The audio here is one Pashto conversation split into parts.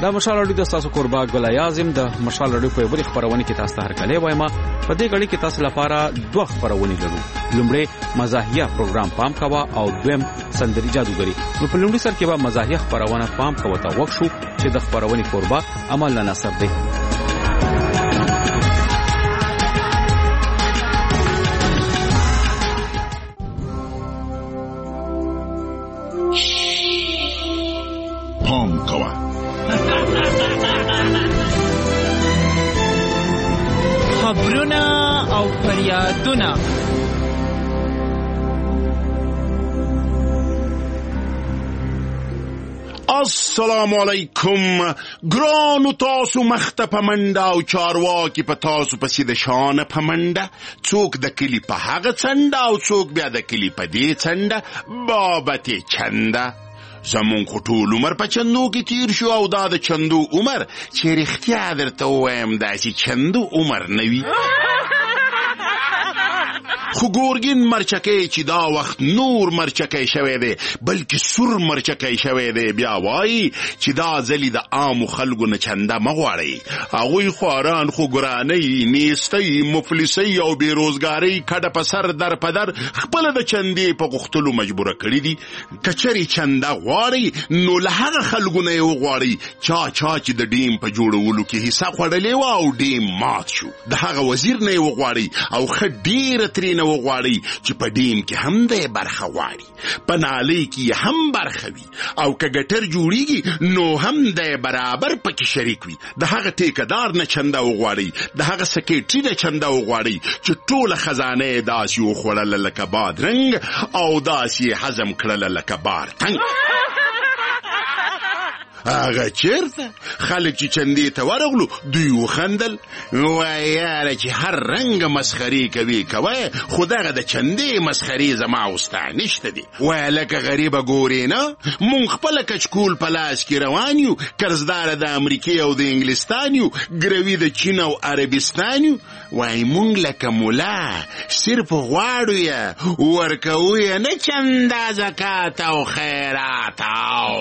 دا مشال اړیو د تاسو قربا ګل اعظم د مشال اړیو په بری خبرونه کې تاسو ته هرکلی وایم. په دې غړي کې تاسو لپاره دوه خبرونه لرو. لومړی مزاحیه پروګرام پام کوا او دویم سندري جادوګری. نو په لومړي سر کې به مزاحیه خبرونه پام کوا ته وښو چې د خبرونه قربا عمل نه نصب دی. خبرونه او فریادونه. السلام علیکم. ګرانو تاسو مخته په منډه او چارواکي په تاسو پسې د شانه په منډه، څوک د کلي په هغه څنډه او څوک بیا د کلي په دې څنډه، بابت چنده. زمون خو ټول عمر په چندو کې تیر شو او دا د چندو عمر چې رښتیا درته ووایم داسې چندو عمر نه وي. خو ګورګین مرچکی چې دا وخت نور مرچکی شوی دی بلکې سور مرچکی شوی دی، بیا وایي چې دا ځلې د عامو خلکو نه چنده مه غواړئ. هغوی خواران خو ګرانۍ، نیستۍ، مفلسۍ او بېروزګارۍ کډه په سر در په در خپله د چندې په غوښتلو مجبوره کړي دي. که چرې چنده غواړئ نو له هغه خلکو نه یې وغواړئ چا چې د ډیم په جوړولو کې حصه خوړلې وه او ډیم مات شو. د هغه وزیر نه یې وغواړئ او ښه ډېره ترېنه وغواړئ چې په ډیم کې هم دی برخه غواړي، په نالۍ کې هم برخه وي او که ګټر جوړیږي نو هم دی برابر پکې شریک وي. د هغه ټیکهدار نه چنده وغواړئ، د هغه سکریټري نه چنده وغواړئ چې ټوله خزانه یې داسې وخوړله لکه بادرنګ او داسې یې هضم کړله لکه بارتنګ. هغه چیرته خلک چې چندې ته ورغلو دوی وخندل، وایي یاره چې هر رنګه مسخرې کوي خو دغه د چندې مسخرې زما او ستا نشته دي. وایه لکه غریبه ګورې نه، مونږ خپله کچکول په لاس کې روان یو، قرضداره د امریکې او د انګلستان یو، ګروي د چین او عربستان یو. وایي مونږ لکه ملا صرف غواړو یې ورکوو یې نه چنده زکات او خیرات او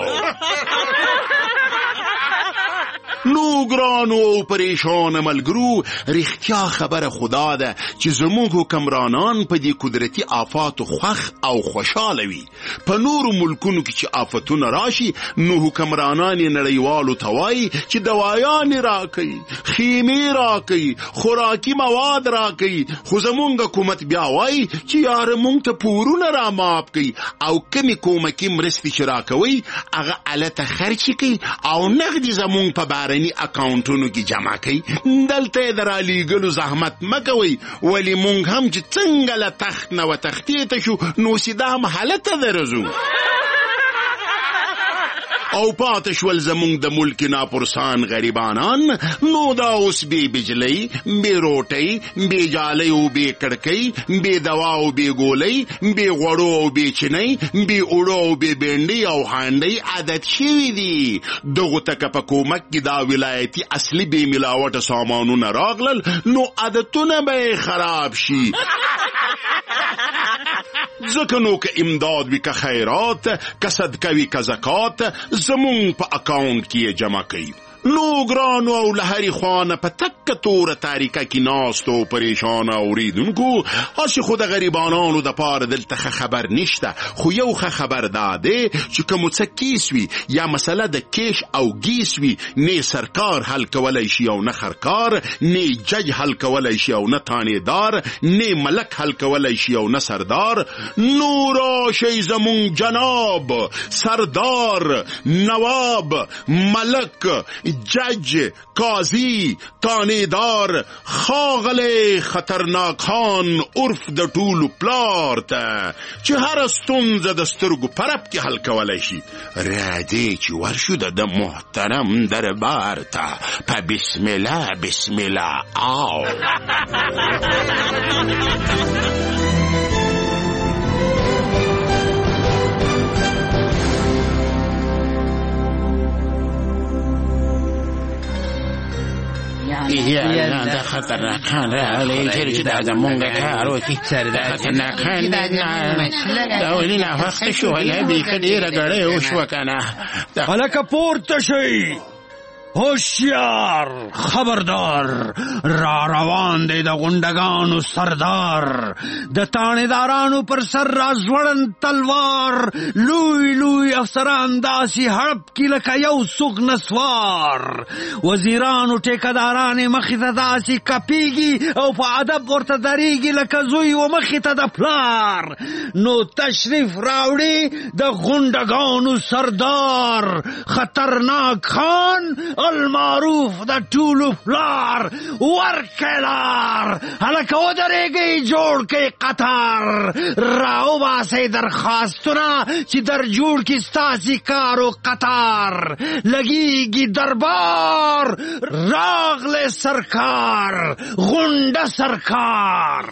نو ګرانو او پریشان ملګرو، رښتیا خبره خدا ده چې زموږ حکمرانان په دې قدرتي آفاتو خوښ او خوشاله وي. په نورو ملکونو کې چې آفتونه راشي نو حکمرانان یې نړیوالو ته وایي چې دوایانې راکوي، خیمې راکوي، خوراکي مواد راکوي، خو زموږ حکومت بیا وایي چې یاره مونږ ته پورونه را معاف کوي او کمې کومکي مرستې چې راکوي هغه الته خرچې کوي او نغدي زموږ په بهرني اکاونټونو کې جمع کوي. دلته یې د رالیږلو زحمت مه کوئ، ولې مونږ هم چې څنګه له تخت نه وتښتېته شو نو سیده هم هلته درځو. او پاتې شول زمونږ د ملک ناپرسان غریبانان، نو دا اوس بې بجلۍ، بې روټۍ، بې جالۍ او بې کړکۍ، بې دوا او بې ګولۍ، بې غوړو او بې چینۍ، بې اوړو او بې بینډۍ او هانډۍ عادت شوي دي. دغو ته که په کومک کې دا ولایتي اصلي بې ملاوټه سامانونه راغلل نو عادتونه به یې خراب شي. ځکه نو که امداد وي که خیرات، که صدقه وي که زکات، زمونږ په اکاونټ کې یې جمع کوي. نو ګرانو او له هرې خوانه په تکه توره تاریکه کې ناستو پریشانه اوریدونکو، هسې خو د غریبانانو دپاره دلته ښه خبر نشته، خو یو ښه خبر دا دی چې که مو څه کیس وي یا مسله د کیش او گیس وي، نه سرکار حل کولی شي او نه خرکار، نه جج حل کولی شي او نه تانیدار، نه ملک حل کولی شي او نه سردار. نو راشئ زمونږ جناب، سردار، نواب، ملک، جج، قاضی، تانیدار، خاغلی خطرناک خان عرف د ټولو پلار ته چې هره ستونزه د سترګو پرب کې حل کولی شي. راځئ چې ورشو د محترم دربار ته په بسم الله بسم الله. آو یا دا خطرناکان راغلی چیرې چې دا زمونږ کار وکړي، دا خطرناکان دا ولې ناوخته شو، هله بیخي ډېره ګړۍ وشوه که نه. هلکه پورته شئ، هوشیار خبردار، را روان دی د غونډګانو سردار، د تانیدارانو پر سر را ځوړند تلوار، لوی لوی افسران داسې هړپ کی لکه یو سوق نسوار، وزیرانو ټیکدارانې مخې ته داسې کپیږي او په ادب ورته دریږي لکه زوی و مخې ته د پلار. نو تشریف راوړي د غونډګانو سردار، خطرناک خان المعروف د ټولو پلار، ورکلار هلکه ودرېږئ جوړ کئ قطار، راوباسئ درخواستونه چې در جوړ کړي ستاسې کار و قطار، لګېږي دربار راغلی سرکار غونډه سرکار.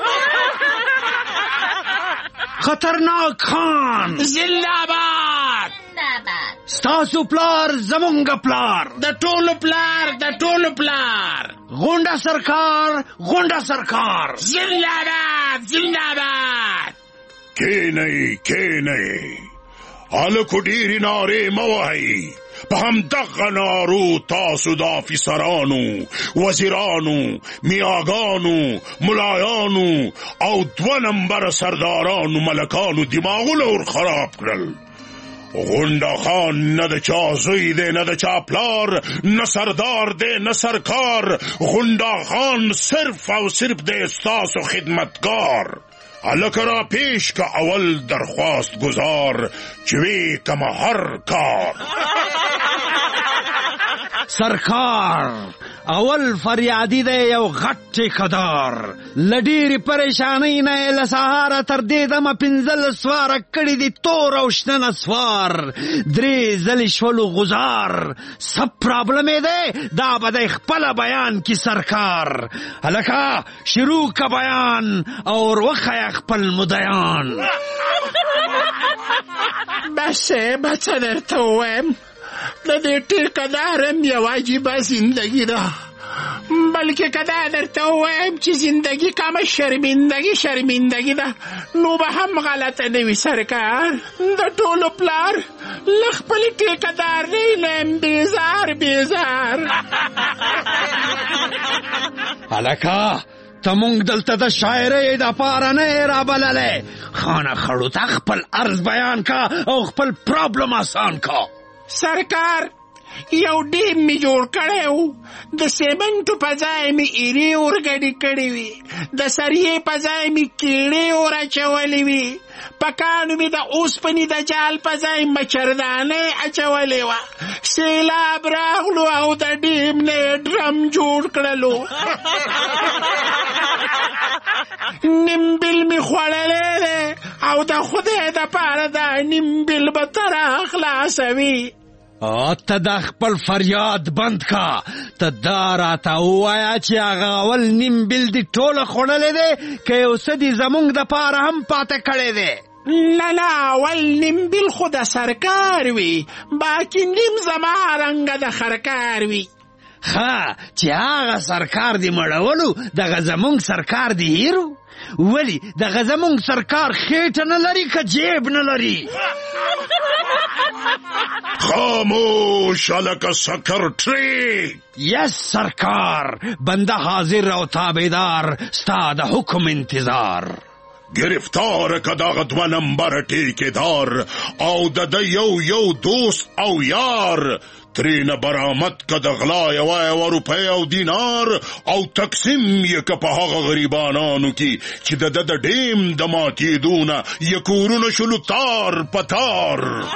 خطرناک خان زنده‌باد، ستاسو پلار زمونږ پلار، د ټولو پلار، د ټولو پلار، غونډه سرکار غونډه سرکار. زنده‌باد، زنده‌باد. کینئ کینئ، هلکو ډېرې نارې مه وهئ، په همدغه نارو تاسو د افیسرانو، وزیرانو، میاګانو، ملایانو او 2 نمبره سردارانو ملکانو دماغونه ور خراب کړل. غونډه خان نه د چا زوی دی نه د چا پلار، نه سردار دی نه سرکار، غونډه خان صرف او صرف دی ستاسو خدمتګار. هلکه را پیش که اول درخواست گزار، چې وی کمه هر کار. سرکار اول فریادی دی یو غټ ټیکدار، له ډېرې پریشانۍ نه یې له سهاره تر دې دمه 15 سواره کړي دي تور او شنه نسوار، 3 ځلې شولو غزار، څه پرابلم یې دی دا به دی خپله بیان کی سرکار. هلکه شروع که بیان او وښیه خپل مدیان. بسه څه درته ووایم، د دې ټیکدارم یو عجیبه زندگی ده، بلکې که دا درته ووایم چې زندگی کمه شرمندگی ده نو به هم غلطه نه وي سرکار. د ټولو پلار له خپلې ټیکدارۍ نه یم بیزار. هلکه ته مونږ دلته د شاعرۍ دپاره نه یې رابللی، خانه خړو ته خپل عرض بیان کا او خپل پرابلم آسان کا. سرکار یو ډیم می جوړ کړی و، د سیمنټو په ځای می ایرې ورګډې کړې وي، د سریې په ځای می کیړې ور اچولې وي، په کاڼو می د اوسپنې د جال په ځای مچردانې اچولې وه، سیلاب راغلو او د ډیم نه یې ډرم جوړ کړلو، نیم بیل می خوړلی دی او د خدای دپاره دا نیم بیل به تر خلاصوي. ته دا خپل فریاد بند کا، ته دا راته ووایه چې هغه اول نیم بیل دې ټوله خوړلی دی که یو څه دې زمونږ دپاره هم پاته کړی دی؟ نه اول نیم بیل خو د سرکار وي، باقي نیم زما رنګه د خرکار وي. ښه چې هغه سرکار دې مړولو دغه زمونږ سرکار دې هیرو؟ ولی دغه زمونږ سرکار خېټه نه لري که جیب نه لري؟ خاموش هلکه سکرټري. یس سرکار، بنده حاضر او تابعدار، ستا د حکم انتظار. گرفتار که دغه 2 نمبره ټیکدار او د یو دوست او یار، ترینه برآمد که د غلا یوه روپۍ او دینار او تقسیم یې که په هغه غریبانانو کې چې د ډیم د ماتېدو نه یې کورونه شلو تار په تار.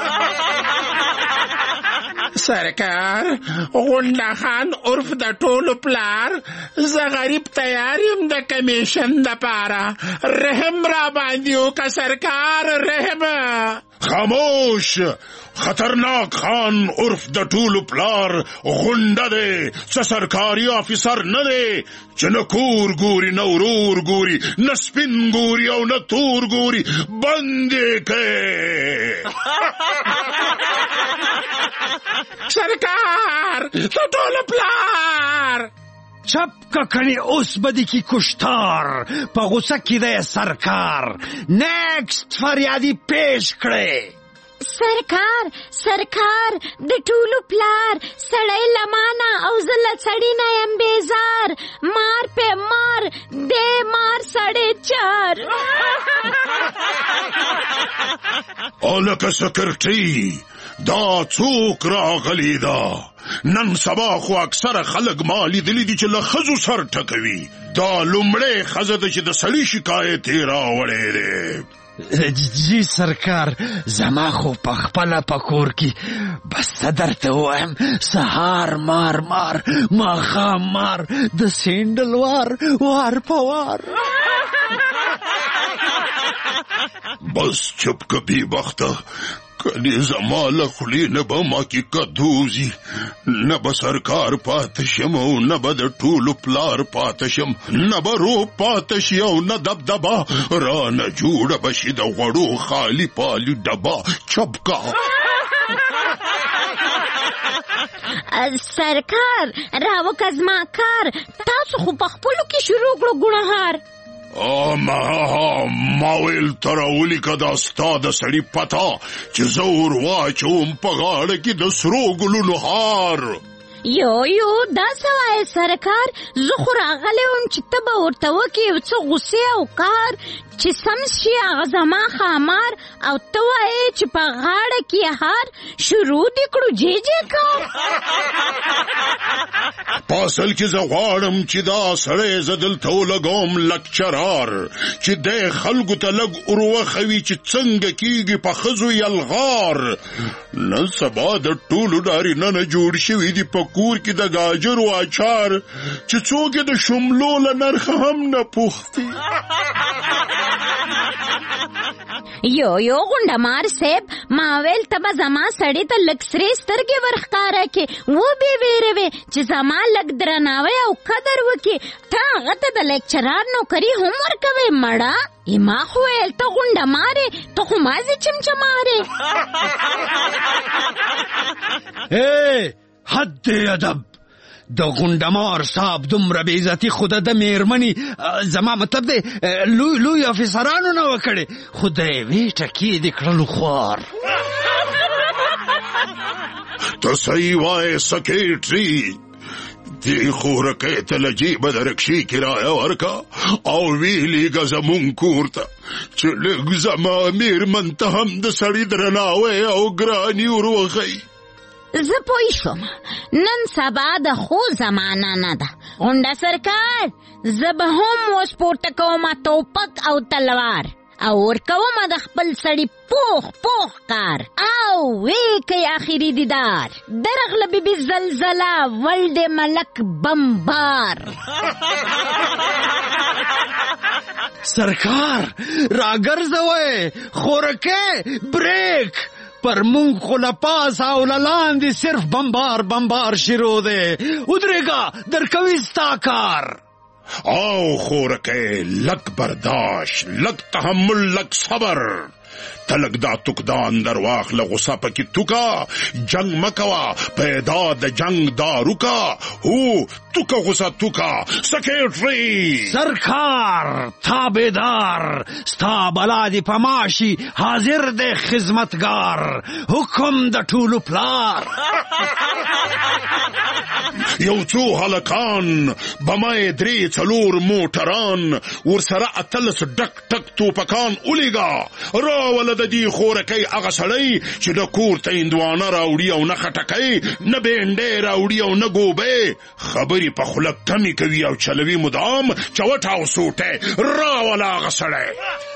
سرکار غونډه خان عرف د ټولو پلار، زه غریب تیار یم د کمیشن دپاره، رحم را باندې وکړه سرکار رحم. خاموش، خطرناک خان عرف د ټولو پلار غونډه دی، څه سرکاري افیسر نه دی چې نه کور ګوري نه ورور ګوري نه سپین ګوري او نه تور ګوري. بند یې کړې. سرکار د ټولو پلار چپ که کنی اوس بدی کی کشتار، پا غصه کی ده سرکار. نیکست فریادی پیش کړي. سرکار د ټولو پلار سړی لمانه او زه له سړي نه یم بیزار مار پې مار دې مار سړی چار لکه سکرټي دا څوک راغلی دا نن سبا خو اکثره خلک ما لیدلي دي چې له ښځو سر ټکوي دا لومړی ښځه ده چې د سړي شکایت یې راوړی دی جی سرکار زما خو په خپله په کور کې بس څه درته ووایم سهار مار ماښام مار د سینډل وار په وار بس چپ که بی بخته کنی زما له خولې نه به ما کې کدوزي نه به سرکار پاته شم او نه به د ټولو پلار پاته شم نه به روب پاته شي او نه دبدبه رانه جوړه به شي د غوړو خالي پالي ډبه چپکا سرکار راوکه زما کار تاسو خو په خپلو کې شروع کړو ګونهار ما ویل تراولی که دا ستا د سړي پتا چې زه ور واچوم په غاړه کې د سرو ګلونو هار یو دا سوای سرکار زه خو راغلی وم چې ته به ورته وکې یو څه غوسې او کار چې سم شي هغه زما ښامار او ته وایې چې په غاړه کې هار شروع دې کړو جې کار په اصل کې زه غواړم چې دا سړی زه دلته ولګوم لکچرار چې دی خلکو ته لږ وروښوي چې څنګه کیږي په ښځو یلغار نن سبا د ټولو نارینه نه جوړ شوي دي په کور کې د ګاجرو اچار چې څوک یې د شملو له نرخه هم نه پوښتي یو غونډمار صاحب ما ویل ته به زما سړي ته لږ سرې سترګې ورښکاره کړې و بې ویرې وې چې زما لږ درناوی او قدر وکړي ته هغه ته د لیکچرار نوکري هم ورکوې مړه ما خو ویل ته غونډمارې ته خو مازې چمچمارې حد ادب د غونډمار صاحب دومره بې عزتي خو د میرمنې زما مطلب دی لوی افیسرانو نه وکړې خو د یوې ټکې د کړلو خوار ته صحیح وایې سکریټري دې خورکۍ ته له جیبه د رکشې کرایه ورکه او ویلېږه زمونږ کور ته چې لږ زما میرمن ته هم د سړي درناوی او ګراني ور وښیي زه پوه شوم نن سبا د خو زمانه نه ده غونډه سرکار زه به هم اوس پورته کومه توپک او تلوار او ورکومه د خپل سړي پوخ کار او وی کوي آخري دیدار درغله بیبي زلزله ولد ملک بمبار سرکار راګرځوئ خورکه بریک پر مونږ خو له پاسه او له لاندې صرف بمبار شروع دی ودرېږه درکوي ستا کار او خورکۍ لږ برداشت لږ تحمل لږ صبر ته لږ دا توکدان در واخله غصه پکې توکه جنگ مکوه پیدا د جنگ دارو کا هو توکه غصه توکه سکریټري سرکار تابعدار ستا بلا دې په ماشي حاضر دی خدمتګار حکم د ټولو پلار یو څو هلکان بمای 3-4 موټران ورسره 18 ډک ټک توپکان ولیږه راوله د دې خورکۍ هغه سړی چې د کور ته هندوانه راوړي او نه خټکۍ نه بینډۍ راوړي او نه ګوبۍ خبرې په خوله کمې کوي او چلوي مدام چوټ او سوټی راوله هغه سړی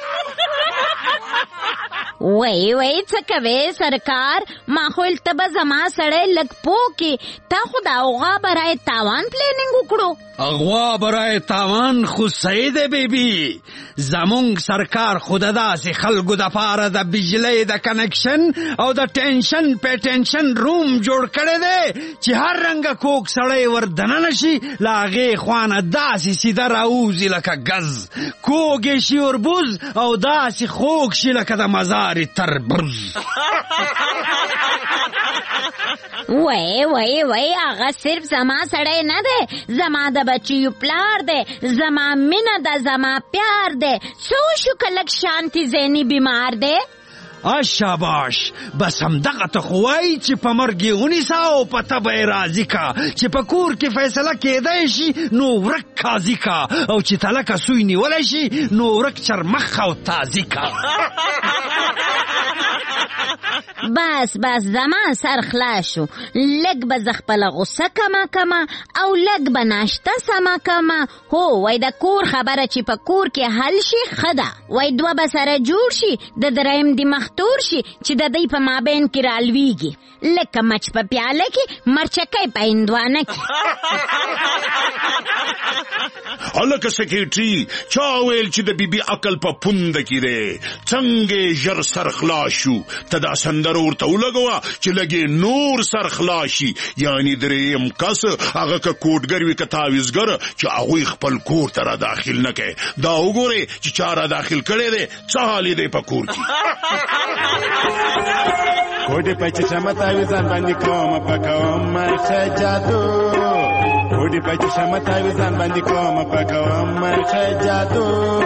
وای څه کوې سرکار ما خو ته به زما سړی لږ پوه کې تا خو د اغوا برای تاوان پلانینګ وکړو اغوا برای تاوان خو صحیح دی بیبي زمونږ سرکار خو د داسې خلکو دپاره د بجلۍ د کنکشن او د ټینشن پیټنشن روم جوړ کړی دی چې هر رنګه کوک سړی ور دننه شي له هغې خوانه داسې سیده راوځي لکه ګز کوږ یې شي وربوز او داسې خوږ شي لکه د مزار تربوز وای هغه صرف زما سړی نه دی زما د بچیو پلار دی زما مینه ده زما پیار دی څه وشو که لږ شانتي ذهني بیمار دی شاباش. بس همدغه ته خو وایي چې په مرګ یې ونیسه او په تبه یې راضي کا، چې په کور کې فیصله کېدی شي نو ورک قاضي کا، او چې تلکه سوی نیولی شي نو ورک چرمخ او تازي کا. بس زما سر خلاص شو. لږ به زه خپله غصه کمه او لږ به ناشته سمه کمه. هو وای د کور خبره چې په کور کې حل شي ښه ده. وای دوه به سره جوړ شي، د دریم د مختور شي چې د دوی په مابین کې رالویږي لکه مچ په پیاله کې، مرچکی په هندوانه کې. هلکه سکیټري، چا ویل چې د بیبي عقل په پونده کې دی؟ څنګه ژر سر خلاص شو؟ ته دا سندره ورته ولګوه چې لږې نور سر خلاص شي. یعنې درېیم کس هغه که کوټګر وي که تاویزګر چې هغوی خپل کور ته را داخل نه کوي. دا وګورئ چې چا را داخل کړی دی، څه حال یې دی په کور کې. کوټې په چشمه تاویزان باندې کومه پکوم مرشه جادو، کوټې په چشمه تاویزان باندې کومه پکوم مرشه جادو.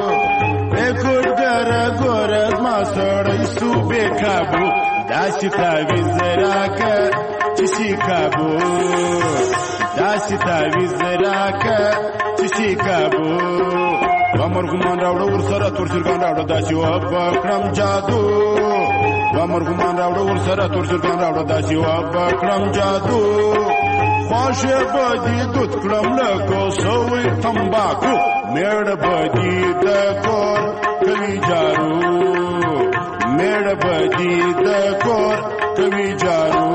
کوټګر ګوره زما سړی سو بې کابو، داسې تاویز راکه چې شي کابو، داسې تاویز راکه چې شي کابو. ومرغمان راوړه ورسره تور چرګان راوړه داسې وبکړم جادو، ومرغمان راوړه ورسره تور چرګان راوړه داسې وبکړم جادو. خواشې به دې دود کړم لکه سوی تمباکو، میړه به دې د کور کوي جارو، میړه به دې د کور کوي جارو.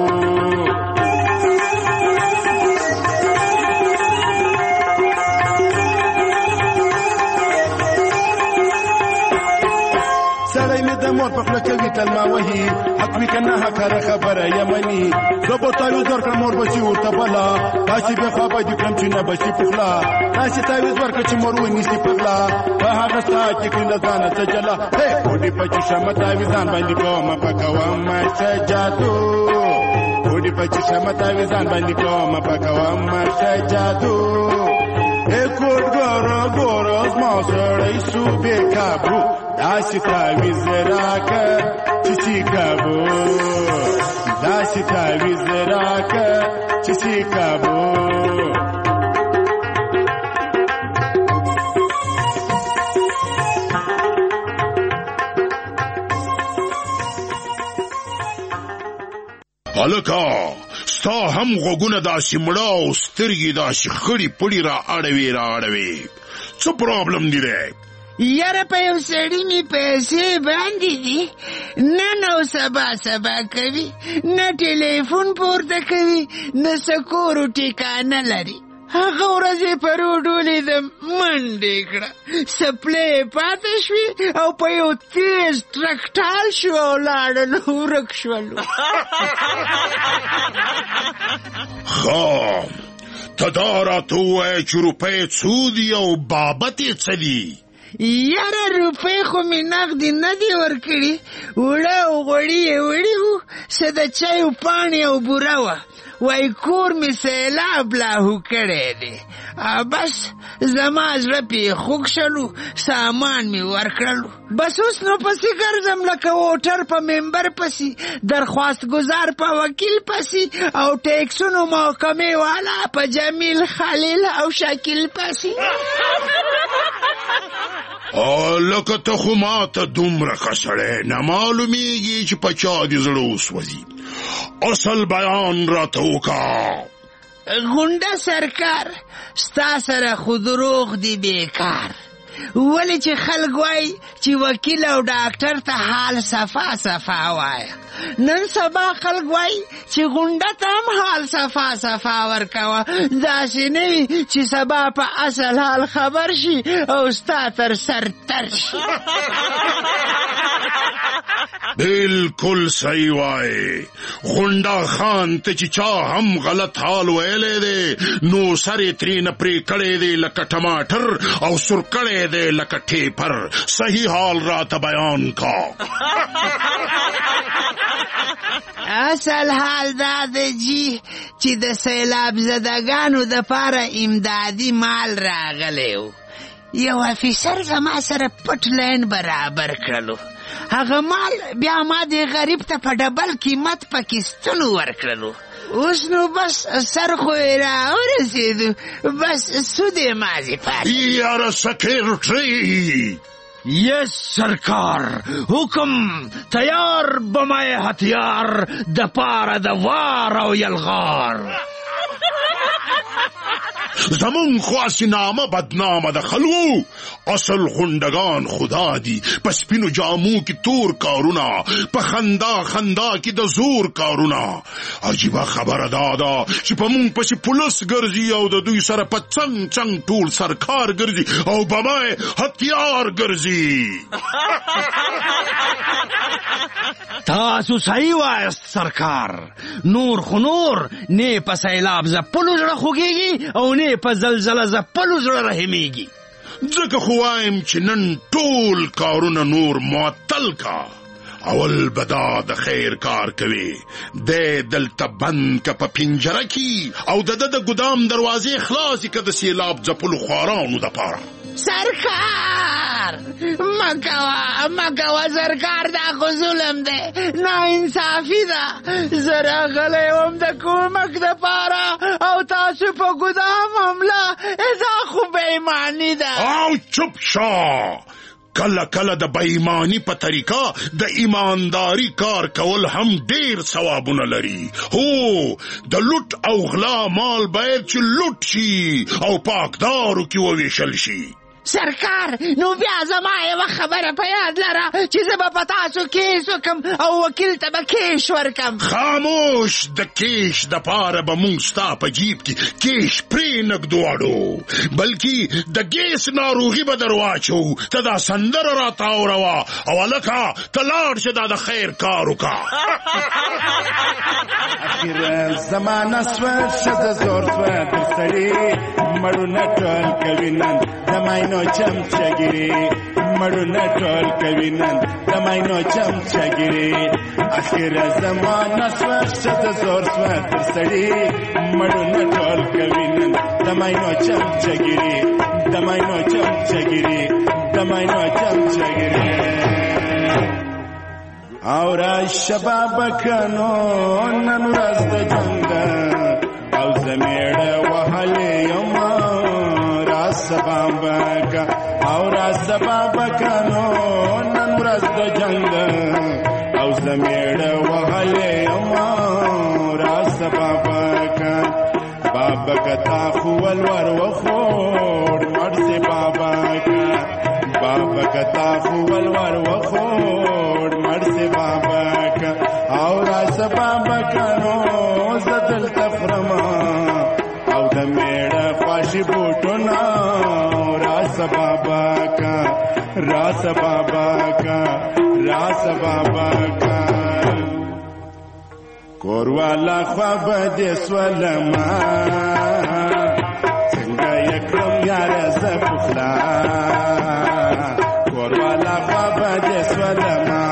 سړی مې د مور په خوله کوي کلمه وهي، حق وي که نه حقاره خبره یمني. زه به تاویز ورکړم مور به شي ورته بله، داسې بې خوا به دې کړم چې نه به شي پخلا. داسې تاویز ورکړه چې مور ونیسي په غلا، په هغه ساعت کې کړي له ځانه څه جلا. کوډې په چشمه تاویزان باندې کومه پکوم مرشه جادو، کوډې په چشمه تاویزان باندې کومه پکوم مرشه جادو. کوډګر ګوره زما سړی سو بې کابو، داسې تاویز راکه چې شي کابو، داسې تاویز راکه چې شي کابو. هلکه ستا هم غوږونه داسې مړه او سترګې داسې خړې پړې را اړوې څه پرابلم دی دی؟ یاره په یو سړي مې پیسې باندې دي، نن او سبا کوي، نه ټلیفون پورته کوي، نه سکورو ټیکانه لري. هغه ورځې په روډ ولیدم منډې کړه، سپلې پاتې شوې او په یو تیز ټرک ټال شو او لاړل ورک شولو. ښه ته دا راته ووایه چې روپۍ څو دي او بابت یې څه دي؟ یاره روپۍ خو مې نغدې نه دي ورکړي، وړه او غوړي یې وړي وو، څه د چایو پاڼې او بوره وه. وای کور مې سیلاب لاهو کړی دی. بس زما زړه پې خوږ شلو، سامان مې ورکړلو. بس اوس نو پسې ګرځم لکه ووټر په ممبر پسې، درخواست گزار په وکیل پسې، او ټیکسونو محکمې والا په جمیل خلیل او شکیل پسې. لکه ته خو ماته دومره ښه سړی نه معلومیږي چې په چا دې زړه وسوځي. اصل بیان راته وکړه. غونډه سرکار، ستا سره خو دروغ دی بیکار. ولې چې خلک وایي چې وکیل او ډاکټر ته حال صفا وایه، نن سبا خلک وایي چې غونډه ته هم حال صفا ورکوه. داسې نه وي چې سبا په اصل حال خبر شي او ستا تر سر تر شي. بالکل صحیح وایي. غونډه خان ته چې چا هم غلط حال ویلی دی نو سر یې ترېنه پرې کړی دی لکه ټماټر او سور کړی دی لکه ټیپر. صحیح حال راته بیان کا. اصل حال دا دی جی چې د سیلاب زدگانو د پاره امدادي مال راغلی و. یو افیسر زما سره پټ لین برابر کړلو. هغه مال بیا ما دې غریب ته په ډبل قیمت پکې ستنو ورکړلو. اوس نو بس سر خو یې راورسېدو، بس سود یې مازې پاتې. یاره سکرټري. یس سرکار، حکم تیار بمای هتیار د پاره د وار او یلغار. زمون خواسی نامه بدنامه د خلو، اصل غندگان خدا دی. په سپینو جامو کی تور کارونا، په خندا خندا کی د زور کارونا. عجیبه خبره دادا چې په مونږ پسې پولیس ګرځي او د دوی سره په څنګ څنګ ټول سرکار ګرځي او بمای هتیار ګرځي. تاسو صحیح وایست سرکار. نور خو نور نه په سیلاب زپلو زړه خوږیږي او نه په زلزله زپلو زړه رحمیږي. ځکه خو وایم چې نن ټول کارونه نور معطل کا. اول بدا د خیر کار کوي، د دلته بند که په پنجره کی او د ګدام دروازې خلاصې که د سیلاب ځپلو خوارانو دپاره. سرکار مکوه سرکار، دا خو ظلم دی، ناانصافي ده. زه راغلی وم د کومک دپاره او تاسو په ګدام حمله، دا خو بېایماني ده. او چپ شا. کله کله د بېایماني په طریقه د ایمانداری کار کول هم ډیر ثوابونه لري. هو د لوټ او غلا مال باید چې لوټ شي او پاکدارو کې وویشل شي. سرکار نو بیا زما یوه خبره په یاد لره چې زه به په تاسو کیس وکم او وکیل ته به کیش ورکم. خاموش. د کیش دپاره به مونږ ستا په جیب کې کیش پرې نږدواړو، بلکې د ګیس ناروغي به در واچو. ته دا سندره راته اوروا او هلکه ته لاړ شه دا د خیر کار وکړه. اخر زمانه سوه ښځه زور سوه تر سړي، مړونه ټول کوي نن د ماینو چمچګیري، مړونه ټول کوي نن د ماینو چمچګیري. اخر زمانه سوه ښځه زور سوه تر سړي، مړونه ټول کوي نن د ماینو چمچګیري، د ماینو چمچګیري، د ماینو چمچګیري. او را شباب کنو نن ورځ د جنګ او زمیړه وهلې یم را سباب کا. او را سباب کنو نن ورځ د جنګ او زمیړه وهلې یم را سباب کا. بابا کتا خول ور وخوړ مړ سي بابا کا، بابا کتا خول ور وخوړ مړ سي بابا کا. او را سباب کنو زدل تفرما او د میړه خواشي بوټونه را سبابا کا، را سبابا کا، را سبابا کا. کوروالا خواب دې سولما څنګه یکرم یار زپخلا. کوروالا خواب دې سولما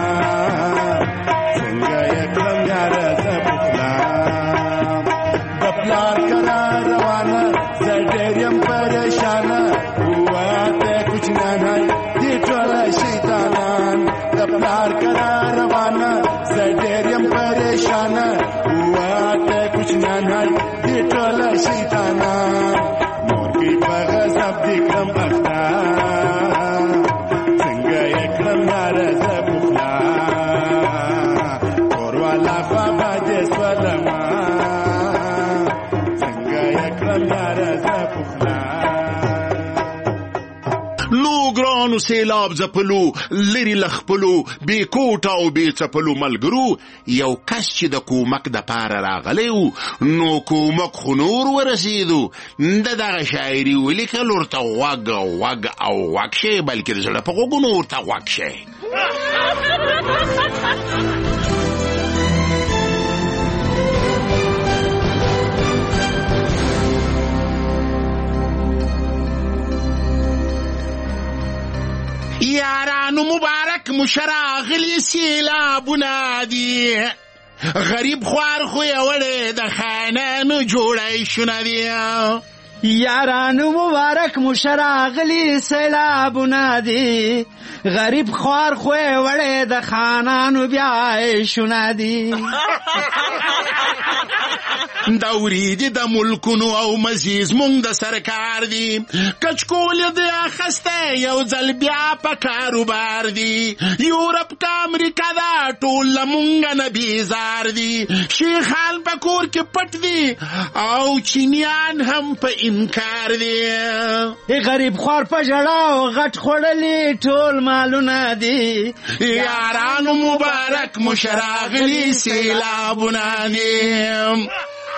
څنګه یکرم یار زپخلا. د پلار کرا روانه زه ډېر یم پریشانه، واته کوچنیان دې ټول شیطانان. د پلار کرا روانه زه ډېر یم پریشانه، واته کوچنیان دې ټول شیطانان. مور کې په غضب دې کړم اخته څنګه یې کړم یار زه بخلا. کوروالا خواب دې سولما څنګه یې کړم یار زه بخلا. لو ګرانو سیلاب ځپلو لرې له خپلو بې کوټه او بې څپلو ملګرو یو کس چې د کومک دپاره راغلی و، نو کومک خو نور ورسېدو. د دغه شاعري ولیکل ورته غوږ غوږ او غوږ شئ، بلکې د زړه په غوږونو ورته غوږ شئ. یارانو مبارک مشراغلی سیلابونه دي، غریب خوار خو یې وړې د خانانو جوړی شونه دي. یارانو مبارک مشراغلی سیلابونه دي غریب خوار خوې وړې د خانانو بیا شونه دي دا وریدي د ملکونو او مزیز مونږ د سرکار دي کچکول د اخسته یو ځل بیا په کاروبار دي یورپ کا امریکا دا ټول مونږ نه بیزار دي شیخان په کور کې پټ دي او چینیان هم په انکار دي غریب خوار په ژړا او غټ خوړلي ټول مالونه دي یارانو مبارک مشراغلی سیلابونه دي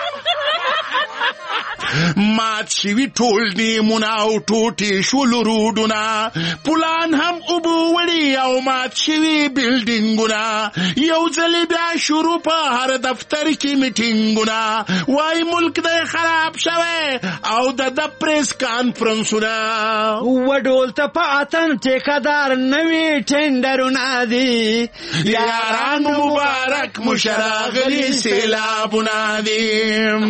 مات شوی ټول نیمونه او ټوټې شول روډونه پلان هم اوبه وړي او مات شوي بلډینګونه یو ځل بیا شروع په هر دفتر کې میټینګونه وای ملک دی خراب شوی او د پریس کانفرنسونه وډول ته په اتن ټیکادار نوي ټینډرونه دي یارانو مبارک مشراغلی سیلابونه دي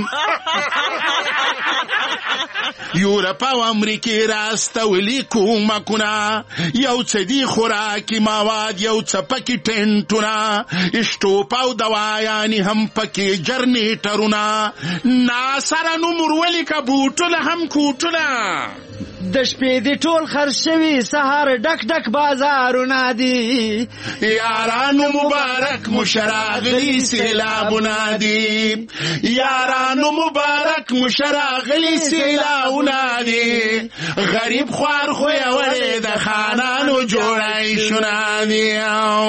یورپ او امریکې راستولي کومکونه یو څه دي خوراکي مواد یو څه پکې ټینټونه اشټوپ او دوایانې هم پکې جرنیټرونه ناسره نومور ولیکه بوټونه هم کوټونه د شپې دي ټول خرڅ شوي سهار ډک ډک بازارونه دي یارانو مبارک مشراغلی سیلابونه دي یارانو مبارک مشراغلی سیلابونه دي غریب خوار خوی وړې د خانانو جوړای شونه دي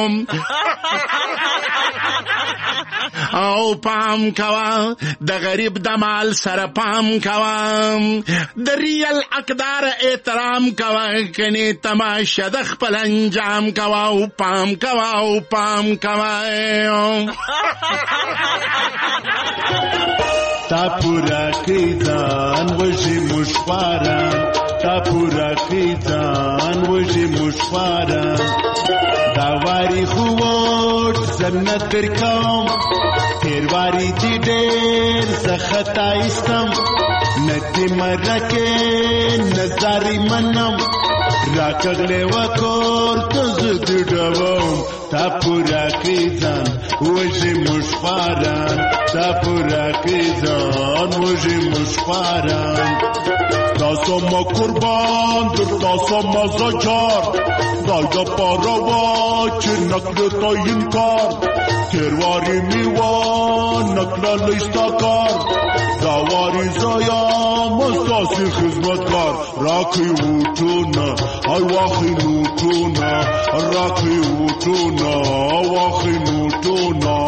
او پام کوا د غریب د مال سره پام کوا د ریل اقدار احترام کوا کني تماشا د خپل انجام کوا او پام کوا او پام کوا تا پورا کی ځان وژي مشوارا تا پورا کی ځان وژي مشوارا دا واری خو جنت در کوم تیر واری دی ډېر زختا استم نتی مرکه نظاری منم راکغله وکور تزد ډوم تا پورا کی ځان وژي مشوارا تا پورا کی ځان وژي مشوارا تاسو ما قربان تاسو ما زجار دالدا پاروا چه نکل تا این کار ترواری میوان نکل لیستا کار دواری زایا مستاسی خدمتکار راکی وطونا واخی نوتونا راکی وطونا واخی نوتونا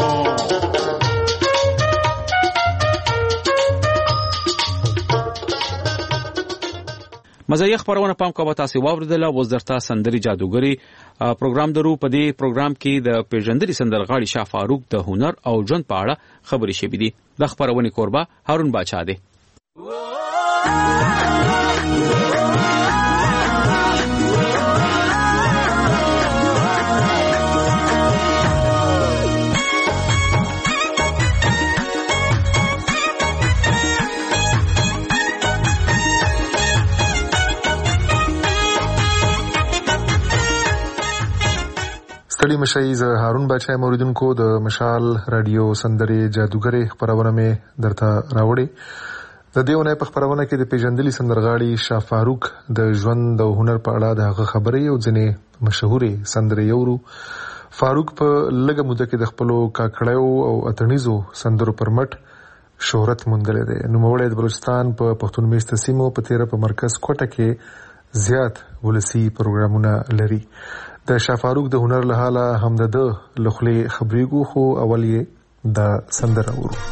مزه خبرونه پام کوه تاسو واوریدله اوس درته سندري جادوګری پروګرام درو په دې پروګرام کې د پیژندري سندرغاړي شاه فاروق د هنر او ژوند په اړه خبرې شوې دي د خبرونه کوربه هارون باچا دی ستړي مشي ز هارون بچای موریدونکو د مشال رادیو سندري جادوګری خبرونه می درته راوړي د دیونه په خبرونه کې د پیژندلي سندرغاړي شاه فاروق د ژوند او هنر په اړه د خبرې او ځنې مشهوري سندري یورو فاروق په لږه موده کې د خپل کاکړیو او اتنیزو سندرو پر مټ شهرت موندلې ده نو موړې د بلوچستان په پښتون میشت سیمو په تیره په مرکز کوټه کې زیات ولسی پروګرامونه لري د شاه فاروق د هنر له حاله هم د لخلي خبريګو خو اول یې د سندره ورو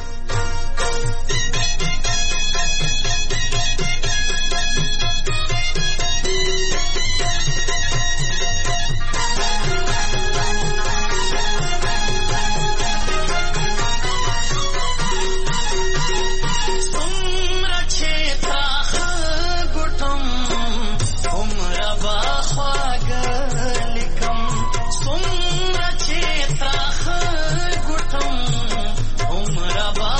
Umra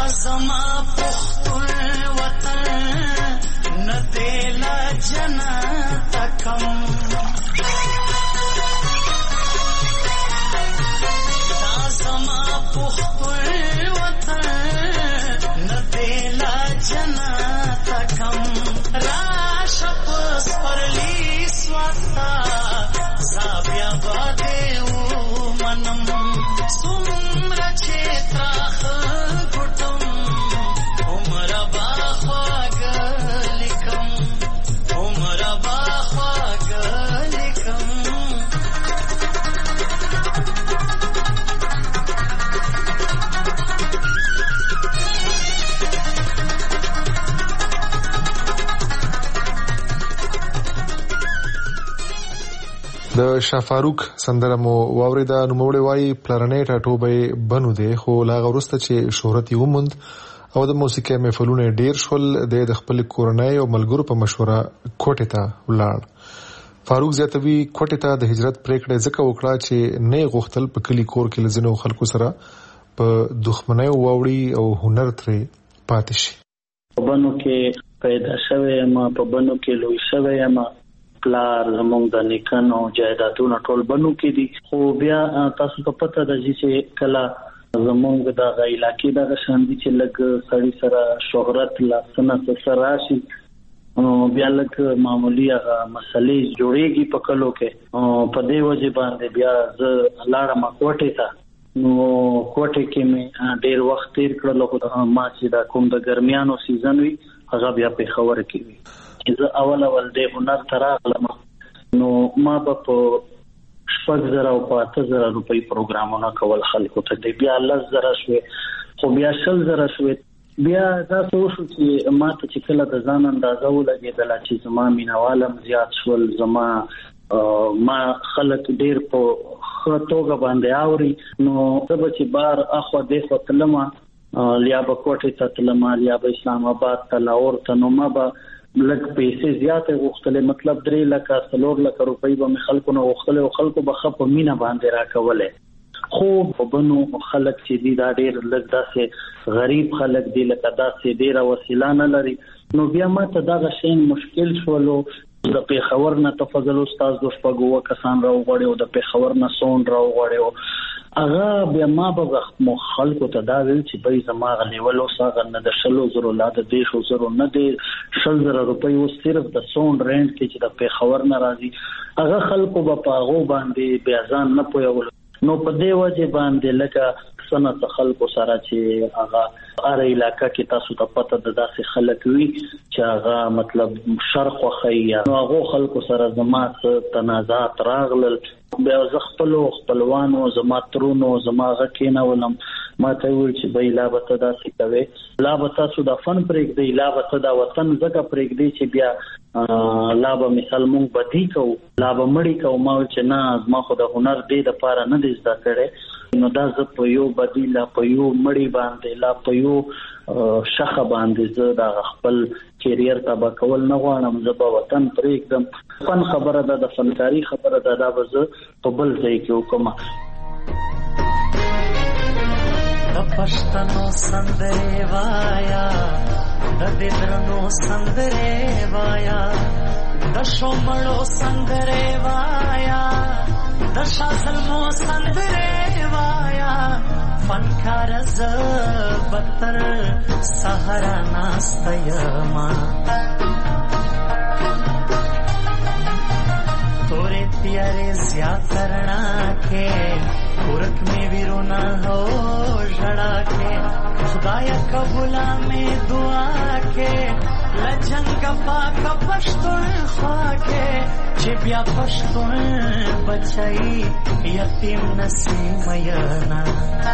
زما پختون وطن ندیلا جنت کم زما پختون وطن ندیلا جنت کم راشه پس پرلی سواتا زابیا بادیو منم سمر چیتراخ گٹم عمر باخواگ لکم عمر باخواگ لکم د شافاروق سندره مو واوریده. نوموړی وایي پلرنی ټاټوبی بنو دی خو له هغه وروسته چې شهرت یې وموند او د موسیقۍ محفلونه ډیر شول د خپل کورنۍ او ملګرو په مشوره کوټې ته ولاړ. فاروق زیاتوي کوټې ته د هجرت پریکړه ځکه وکړه چې نه غوښتل په کلی کور کې له ځینو خلکو سره په دښمنۍ واوړي او هنر ترې پاتې شي. په بنو کې پیدا شوی یم، په بنو کې لوی شوی یم، پلار زمونږ د نیکانو جایدادونه ټول بنو کې دي. خو بیا تاسو ته پته ده چې کله زمونږ د علاقې دغه شان دي چې لږ سړی سره شهرت لاسنه سره راشي بیا لږ معمولی هغه مسلې جوړېږي په کلو کې. په دې وجه باندې بیا زه لاړم کوټې ته. نو کوټې کې مې ډېر وخت تیر کړل. ما چې دا کوم د ګرمیانو سیزن وي هغه بیا پېښور کې وي چې زه اول د هنر ته راغلم. نو ما به په 6,000 او 8,000 روپۍ پروګرامونه کول خلکو ته. بیا 10,000 شوې، خو بیا 20,000 شوې. بیا داسې وشو چې ما ته چې کله د ځان اندازه ولګېدله چې زما مینوالم زیات شول، زما ما خلک ډېر په ښه توګه باندې اوري. نو زه به چې بار اخوا دېخوا تلمه، یا به کوټې ته تلمه، یا به اسلام آباد ته، لاهور ته، نو ما به لږ پیسې زیاتې غوښتلې، مطلب 3 لکه 4 لکه روپۍ به مې خلکو نه غوښتلې او خلکو به ښه په مینه باندې راکولې. خو په بنو خلک چې دي دا ډېر لږ داسې غریب خلک دي، لکه داسې ډېره وسیله نه لري. نو بیا ما ته دغه شی مشکل شولو. د پېښور نه تفضل استاد د شپږو کسان راوغوړي او د پېښور نه سوند راوغوړي. هغه بیا ما به خلکو ته دا ویل چې بای زما غلیول اوس هغه نه د 100,000 لا د 100,000 نه د 100,000 روپۍ اوس صرف د سوند رینټ کې چې د پېښور نه راځي. هغه خلکو به په هغو باندې بیا ځان نه پوهول. نو په دې وجه باندې لکه سنت خلکو سره چې هغه هر علاقه کې تاسو ته پته د داسې خلک وي چې هغه مطلب شرق خوښي، نو هغه خلکو سره زما تنازعات راغلل. بیا زه خپلوانو زما ترونو زما هغه کېنولم. ما ته ویل چې بای لا به ته داسې کوې، لا به تاسو د فن پرېږدئ، لا به ته دا وطن ځکه پرېږدئ چې بیا لا به مثال مونږ بدي کوو، لا به مړی کوو. ما ویل چې نه، زما خو د هنر دې دپاره نه دی زده کړی. نو دا زه په یو بدی، لا په یو مړی باندې، لا په یو شخه باندې زه دا خپل کیریر تبا کول نه غواړم. زه به وطن پرېږدم. فن خبره ده، د فنکاري خبره ده، دا به زه په بل ځای کې وکړم. د پښتنو سندرې وایا، د دې درنو سندرې وایا، د شومړو سندرې وایا، د شازلمو سندرې وایا. فنکار زه بتر سهارا ناسته یما، تورې تیارې زیات رڼا کې ورک مې ویرونا هو ژړا کې. خدایا قبولا مې دعا کې لجنګ پاک پښتون خوا کې چې بیا پښتون بچای یتیم نسیم ینا.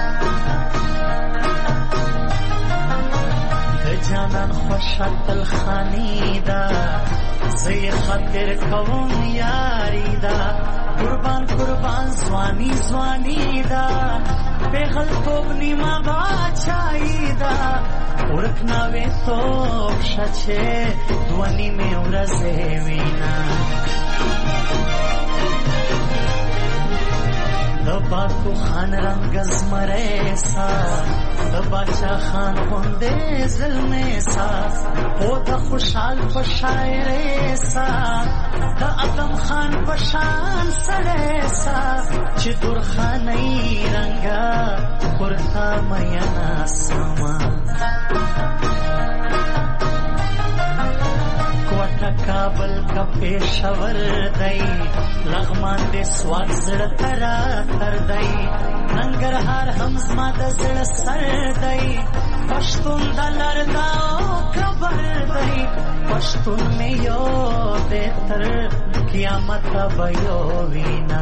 د جانان خوشتل خانی دا زی خاطر کوم یاری دا، قربان قربان ځواني ځواني دا، پیغل توب نیما باچایی دا. ورک ناوې توب شچه دوانی مې ورځې وینا. باکو خان رنگ زمره سا د باچا خان غونډه زلمه سا او د خوشحال په شاعر سا د ادم خان په شان سړی سا چې درخانۍ رنگا پرتا مینا سما کوټه کابل کا پېښور دی لغمان دې سواد زړه ترا تر دی ننګرهار هم زما د زړه سر دی پښتون د لردا خبر دی پښتون مې یو دې تر قیامت به یو وینا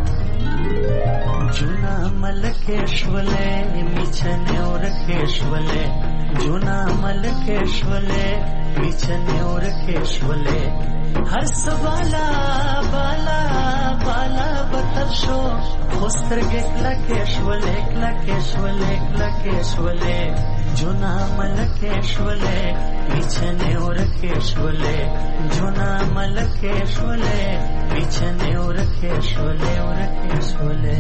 جونا ملکشولې میچنه ورکشولې جونا ملکشولې میچنه ورکشولې هر سوالا بالا بالا بتشو خوسترګ کلکشولې کلکشولې کلکشولې جونا ملکشولې میچنه ورکشولې جونا ملکشولې میچنه ورکشولې ورکشولې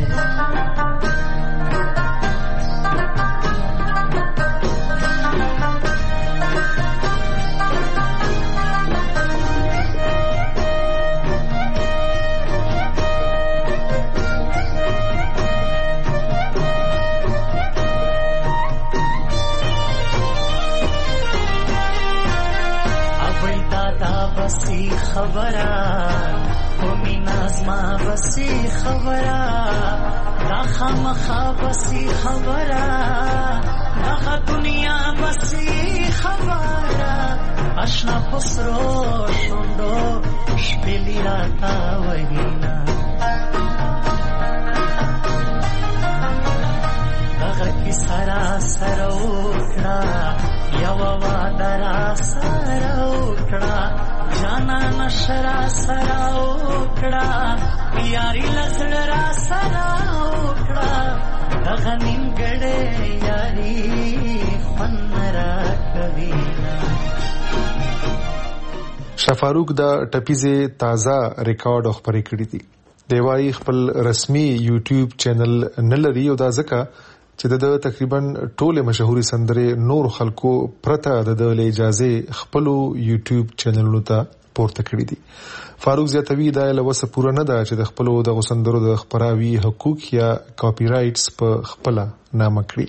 بسی خبره کومی نازما بسی خبره دا خامخا بسی خبره دا دنیا بسی خبره اشنا پسرو شوندو شپلی راتا وحینا دغه کی سرا سروکړه یو وادرا سروکړه جانا نشرا سراوکړه یاري لسړرا سراوکړه دغه نیمګړې یاري خنرا کوي شفاروق د ټپیزه تازه ریکارډ خبرې کړې دي دیوای خپل رسمي یوټیوب چینل نه لري او دا ځکه چې د تقریبا ټوله مشهوري سندره نور خلکو پرته د اجازه خپل یوټیوب چینلونو ته پورته کړی دي فاروق زیاتوی دا لوسه پوره نه ده چې د خپل د غسندرو د خبراوي حقوق یا کاپی رائټس په خپل نامه کړی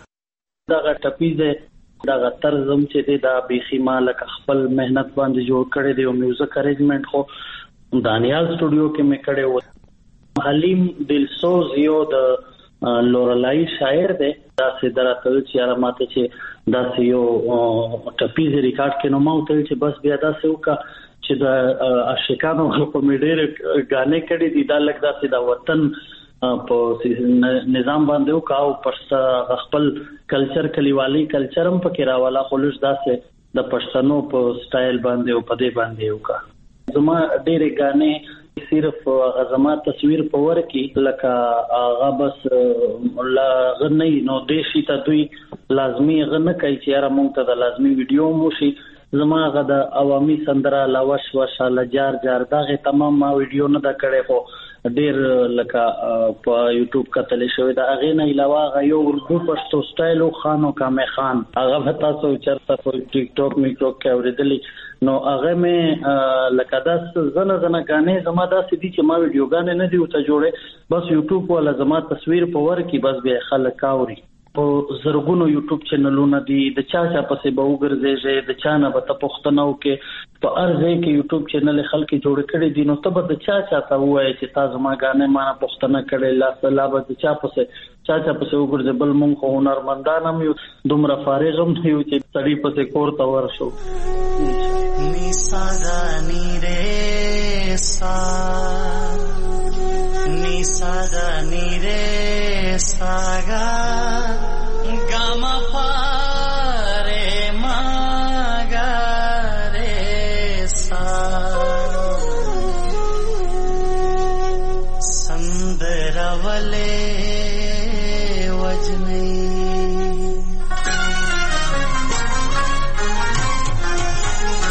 دا ټپیزه دا طرزم چې دا بيخي مالک خپل مهنت باندې جوړ کړی دی او میوزیک ارینجمنت خو دانیال سټوډیو کې مې کړی و حلیم دلسوز یو د لورلای شاعر دی دا سي درته چې ماته چې دا یو ټپیز ریکارډ کې نو ماته چې بس بیا دا سه وکا چې د عاشقانو په میډر غانې کړي دي دا لګ دا سي دا وطن په نظام باندې وکاو پر خپل کلچر کلیوالي کلچرم پکې راواله خلوص دا سه د پښتنو په سټایل باندې او په دې باندې وکا زما ډېرې غانې صرف غزما تصویر پور کې لکه هغه بس لا غنی نو دیشي ته دوی لازمي غنه کوي چې را مونږ ته د لازمي ویډیو مو شي زما غ د عوامي سندره لاوش وشاله جار جار دغه تمام ما ویډیو نه دا کړې خو ډیر لکه په یوټیوب کتل شوی دا اغه نه علاوه غ یو اردو پښتو سټایل خانو کامه خان هغه تاسو چرته په ټیک ټاک میکرو کې اوریدلی نو هغه مې لکه دا زنه غانې زما دا سدي چې ما ویډیو غانې نه دی او ته جوړه بس یوټیوب ولا زما تصویر په ور کې بس به خلک اوري په زرګونو یوټیوب چینلونه دي د چا پسې به وګرځي د چا نه به تاسو کې په ارزه کې یوټیوب چینل خلک جوړ کړي دي نو ته به د چا ته وایي چې تاسو ما غانې ما نه پښتنه کړي لا سلام د چا پسې وګرځي بل مونږ هنرمندان هم یو دومره فارغ هم یو چې سړی پسې کور ته ورشو निसा नी रे सा निसा नी रे सागा गामा पा रे मागा रे सा संदरवले वजनी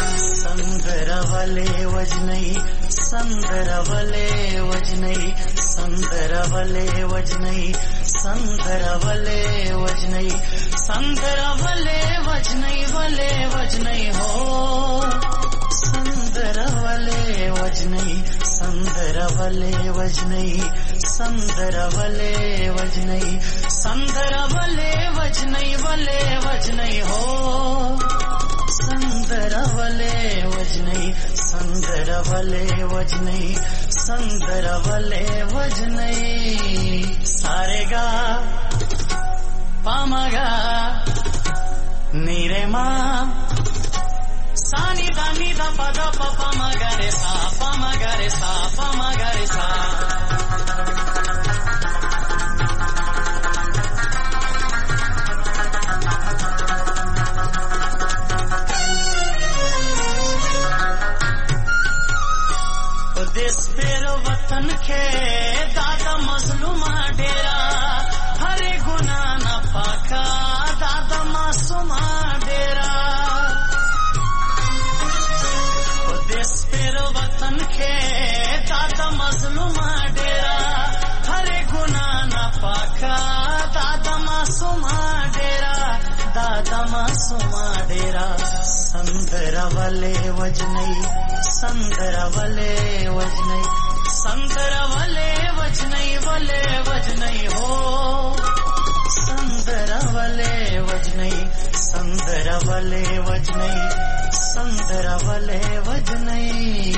संदरवले वजनई سندرولې وجنۍ سندرولې وجنۍ سندرولې وجنۍ ولې وجنۍ هو سندرولې وجنۍ سندرولې وجنۍ سندرولې وجنۍ سندرولې وجنۍ ولې وجنۍ هو سندرولې وجنۍ سندرولې وجنۍ سندرولې وجنۍ سارېګا پامګا نیرما سانی دانی دا پدا پپا مگره سا پا مگره سا پا مگره سا دیس پیر وطن کے دادا مظلومہ ڈیرا ہر گناہ نہ پاکا دادا معصومہ ڈیرا دیس پیر وطن کے دادا مظلومہ ڈیرا ہر گناہ نہ پاکا دادا معصومہ ڈیرا دادا معصومہ ڈیرا سندرولے وجنئی سندرولے وجنئی سندرولے وجنئی ولے وجنئی ہو سندرولے وجنئی سندرولے وجنئی سندرولے وجنئی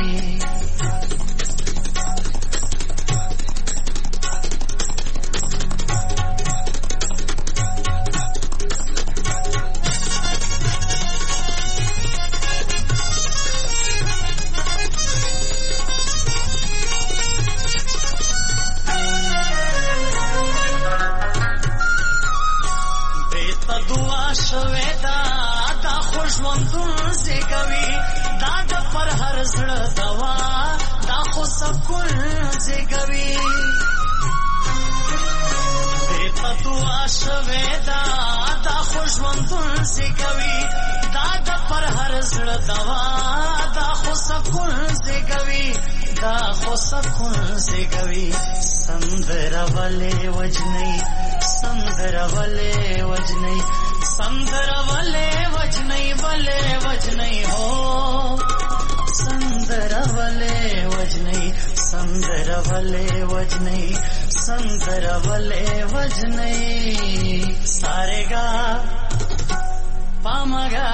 سندرولے وجنئی سندرولے وجنئی سندرولے وجنئی ولے وجنئی ہو سندرولے وجنئی سندرولے وجنئی سندرولے وجنئی سارېګا پامګا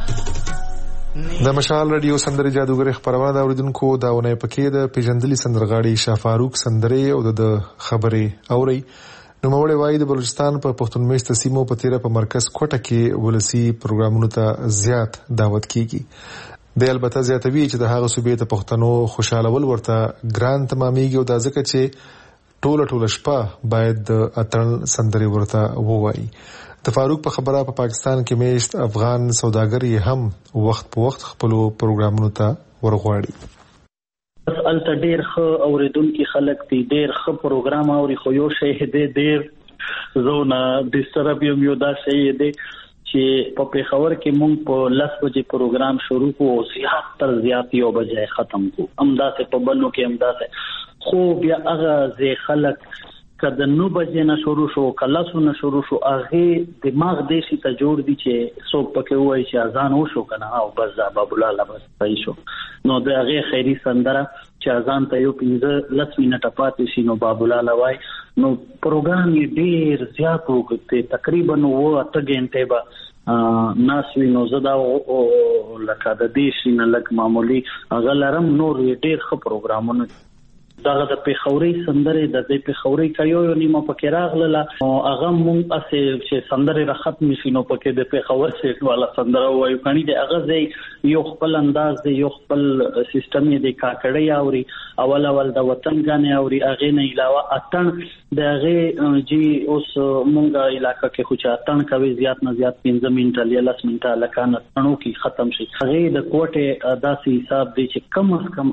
د مشال رادیو سندرې جادوګر خبرونه دا اوریدونکو داونه پکې د پیژندلي سندرغاړي شاه فاروق سندرې او د خبرې اوري نو موړې وای د بلوچستان په پښتون میشته سیمو په تیره په مرکز کوټه کې ولسی پروګرامونو ته زیات دعوت کیږي د البته زیاتوي چې د هغه صوبې ته پښتنو خوشاله ول ورته ګران تمامېږي او دا ځکه چې ټوله شپه باید د اتن سندرې ورته ووایي د فاروق په خبره په پاکستان کې میشت افغان سوداګر هم وخت په وخت خپل پروګرامونو ته ورغواړي الته ډېر ښه اوریدونکي خلک دي ډېر ښه پروګرام اوري خو یو شی دی ډېر زونه ډیسټرب یو دا شی دی چې په پیښور کې مونږ په 10 بجې پروګرام شروع کوو زیات یو بجې ختم کوو امداسه په بلو کې امداسه خو بیا هغه زی خلک کله 9 بجې نه شروع شو کله سونه شروع شو هغه دماغ دې شي ته جوړ دي چې څوک پکې وایي چې اذان وشو کنه او بس باب الله بس صحیح شو نو د هغه خیری سندره چې اذان ته یو 15 منټه پاتې شي نو باب الله وای نو پروګرام یې ډیر زیات وکړي تقریبا 8 غنټې به ناسوي نو زدا لکه د دې شینه لک معمولی غلرم نور ډیر ښه پروګرامونه دغه د پیښوري سندرې د دې پیښوري کایو نیمه پکې راغله او هغه مونږ اسه چې سندرې را ختم شي نو پکې د پیښور سیټ والا سندره وایو کني د هغه ځای یو خپل انداز دی یو خپل سیستم دی کاکړی اوري اول د وطن غانې اوري هغه نه علاوه اتن د هغه جی اوس مونږه علاقې کې خو چې اتن کوي زیات نه زیات 15 منټه یا 10 منټه لکانه تنو کې ختم شي هغه د کوټه داسې حساب دی چې کم از کم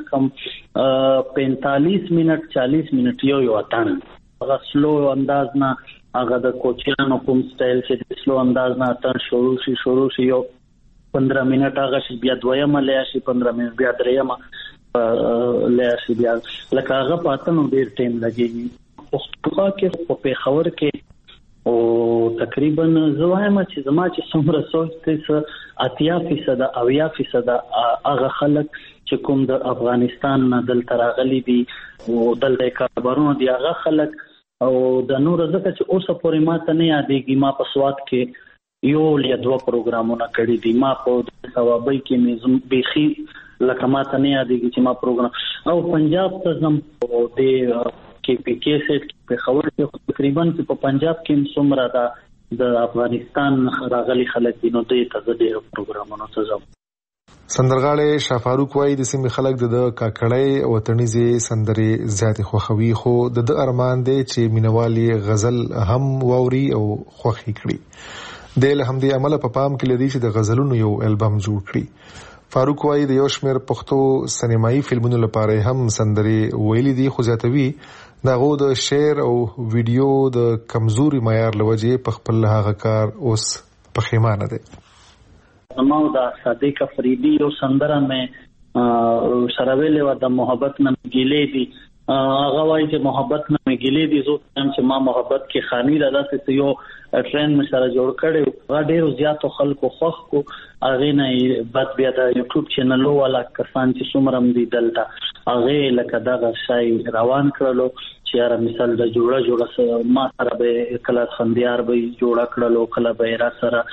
45 منټ 40 منټ یو اتن هغه سلو انداز نه هغه د کوچیانو کوم سټایل چې سلو انداز نه اتن شروع شي یو 15 منټ هغه بیا دویمه لیا شي 15 منټ بیا دریمه لاسي بیا لکه هغه پاتنو ډیر ټیم لګي پښتو کې په پیښور کې او تقریبا زوایم چې زما چې څومره سوچ ته 80% او 80% هغه خلک چې کوم د افغانستان نه دل تراغلي دي او دل د کاربارونو دی هغه خلک او د نور ځکه چې اوسه پورې ماته نه یادېږي ما په سواد کې یو یا دوه پروګرامونه کړی دي ما په ثوابي کې مې بيخي لکه ماته نه یادېږي چې ما پروګرام او پنجاب ته زم د کې پی کې سیټ په خبر کې تقریبا په پنجاب کې څومره د افغانستان راغلي خلک دي نو د ډېر پروګرامونو ته ځم. سندرغاړی شاه فاروق وایي د سیمې خلک د کاکړۍ وطنیزې سندرې زیاتې خوښوي خو د ارمان دی چې مینوالي غزل هم واوري او خوښي کړي. د له همدې عمله په پام کې لدی چې د غزلونو یو البم جوړ کړي. فاروق وایي د یو شمېر پښتو سینمایي فلمونو لپاره هم سندرې ویلي دي خو زیاتوي دغه د شعر او ویډیو د کمزوري معیار لوجې په خپل هغه کار اوس پښیمانه دي. ما د صادق افریدي یو سندره مې سره ویلې و د محبت نه ګیلې دي هغه وایي چې محبت نه ګیلې دي زه چې ما محبت کې خاني را داسې یو ټرند مې سره جوړ کړی هغه ډېر زیاتو خلکو خوښ کو هغه نه بعد بیا د یوټیوب چینل والا کسان چې څومره دي دلته هغه لکه دا شای روان کړلو چې یاره مثال د جوړه ما سره به کله خندیار به جوړه کړلو کله به را سره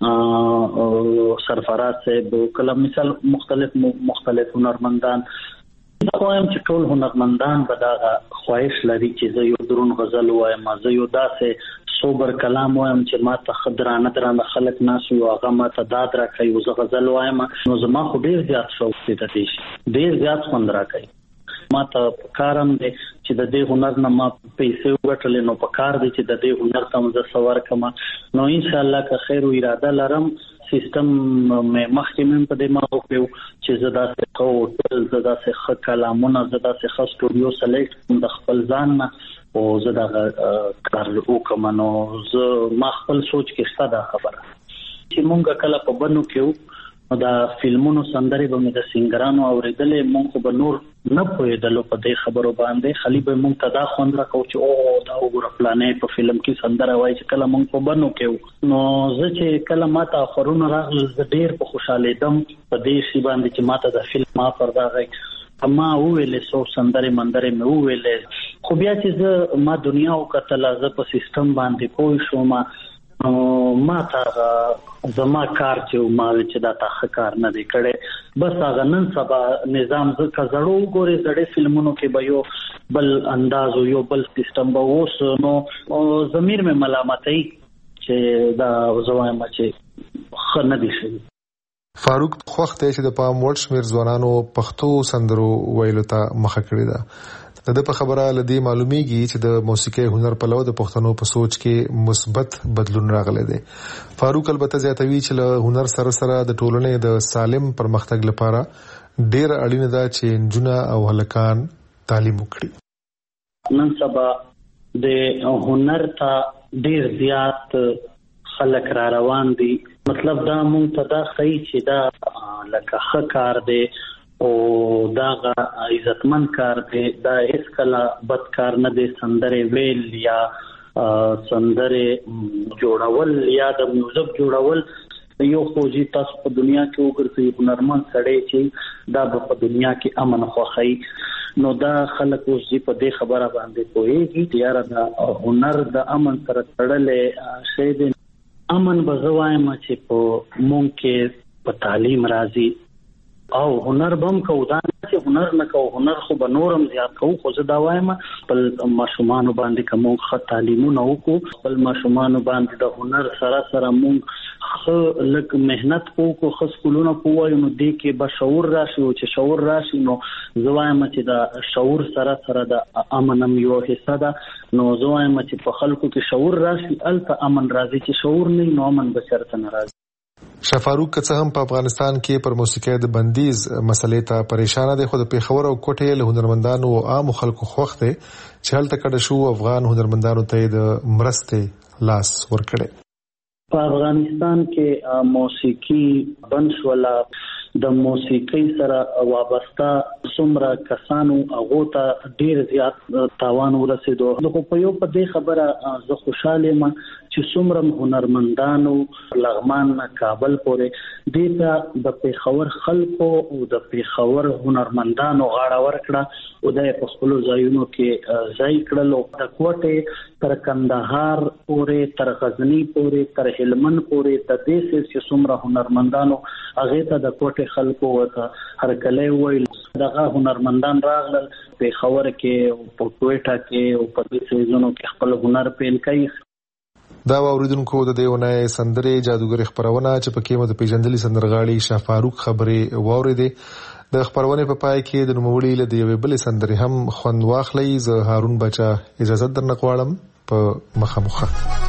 سرفراز صاحب کله مثال مختلف هنرمندان خوایم چې ټول هنرمندان به دا خواهش لري چې زه یو درون غزل وایم زه یو داسې صبر کلام وایم چې ما ته خدرانه خلک ناسو هغه ما ته داد راکوي زه غزل وایم نو زما خو ډیر زیات شوق دی د دې ډیر زیات خوند راکوي ما ته کارم دی چې د دې هنر نه ما پیسې وګټلې نو په کار دی چې د دې هنر ته زه سوار کما نو ان شاء الله که خیر او اراده لرم سیستم مې مخکې په دې ما وکړو چې زدا سه کوټل زدا سه کلامونه زدا سه سټوډیو سلیکټ د خپل ځان نه او زدا کار وکم نو زه ما خپل سوچ کې ستاده خبره چې مونږ کله په بنو کې دا فلمونو سندري به مې د سنگرانو اوریدلې مونږ به نور نه پوهېدلو په دې خبرو باندې خالي به مونږ ته دا خوند راکو چې او دا وګوره پلانې په فلم کې سندره وایي چې کله مونږ په بنو کې نو زه چې کله ماته آفرونه راغلل زه ډېر په خوشاله دم په دې شی باندې چې ماته د فلم آفر راغی اما ویلې سو سندره مندره مې ویلې خو بیا چې زه ما دنیا او کتل زه په سیستم باندې پوه شوم ما ته زما کار چې ما چې دا تاخه کار نه دی کړي بس هغه نن سبا نظام زکه زړو ګوري زړې فلمونو کې به یو بل انداز او یو بل سیستم به اوس نو ضمیر مې ملامتای چې دا زوایم چې خنه دي شي. فاروق خوخته چې د پام وړ شمیر ځوانانو پښتو سندرو ویلو ته مخه کړی ده د په خبره لدی معلومیږي چې د موسیقي هنر په لور د پښتنو په سوچ کې مثبت بدلون راغلی دی. فاروق البته زیاتوي چې له هنر سره سره د ټولنې د سالم پرمختګ لپاره ډیر اړینه ده چې جنونه او هلکان تعلیم وکړي. نن سبا د هنر ته ډیر زیات خلک را روان دي مطلب دا مونږ ته دا خی چې دا لکه ښه کار دی او دا عزتمن کار دی دا هیڅ کله بد کار نه دی سندره ویل یا سندره جوړول یا د میوزیک جوړول یو خوږی تاسو په دنیا کې وګورئ هنرمند سړی چې دا په دنیا کې امن خوخی نو دا خلک اوس په دې خبره باندې کوي چې یاره دا هنر د امن سره تړلې شی دی امن بزوایم چې په مونږ کې په تعلیم راځي او هنر بم کو دا چې هنر نه کو هنر خو به نورم زیات کو خو زه دا وایم خپل ماشومان باندې کوم ښه تعلیمونه وکړو خپل ماشومان باندې د هنر سره سره مونږ ښه لکه مهنت وکړو خو سکولونه پوهایو نو دې کې به شعور راشي او چې شعور راشي نو زه وایم چې دا شعور سره سره د امنم یو حصہ ده نو زه وایم چې په خلکو کې شعور راشي الته امن راځي چې شعور نه نو امن به چرته نه راځي. شاه فاروق که هم په افغانستان کې پر موسیقي د بندیز مسلې ته پریشان دي خو د پیښور او کوټې له هنرمندانو او عام خلکو خوښ دي چې هلته کډه شو افغان هنرمندانو ته د مرستې لاس ورکړي. په افغانستان کې موسیقي بنس ولا د موسیقي سره وابسته څومره کسانو هغه ته ډیر زیات تاوان ورسېدو. نو په یو په دې خبره زه خوشاله یم چې څومره هنرمندانو لغمان کابل پورې د پیښور خلکو او د پیښور هنرمندانو غاړه ورکړه او د خپل ځایونو کې ځای کړلو. د کوټه تر کندهار پورې تر غزنی پورې تر هلمند پورې د دې چې څومره هنرمندانو هغه ته د کوټه خلکو ورته هرکلی ویل. دغه هنرمندان راغلل پیښور کې او په کوټه کې او په دې ځایونو کې خپل هنر پیل کړي. دا اوریدونکو د دیونه سندرې جادوګر خبرونه چې پکې مو د پیژندلي سندرغاړي شاه فاروق خبرې واوریدې. د خبرونه په پای کې د نوموړي له دیوې بلې سندرې هم خوند واخلئ. زه هارون بچا اجازه درنه غواړم په مخه.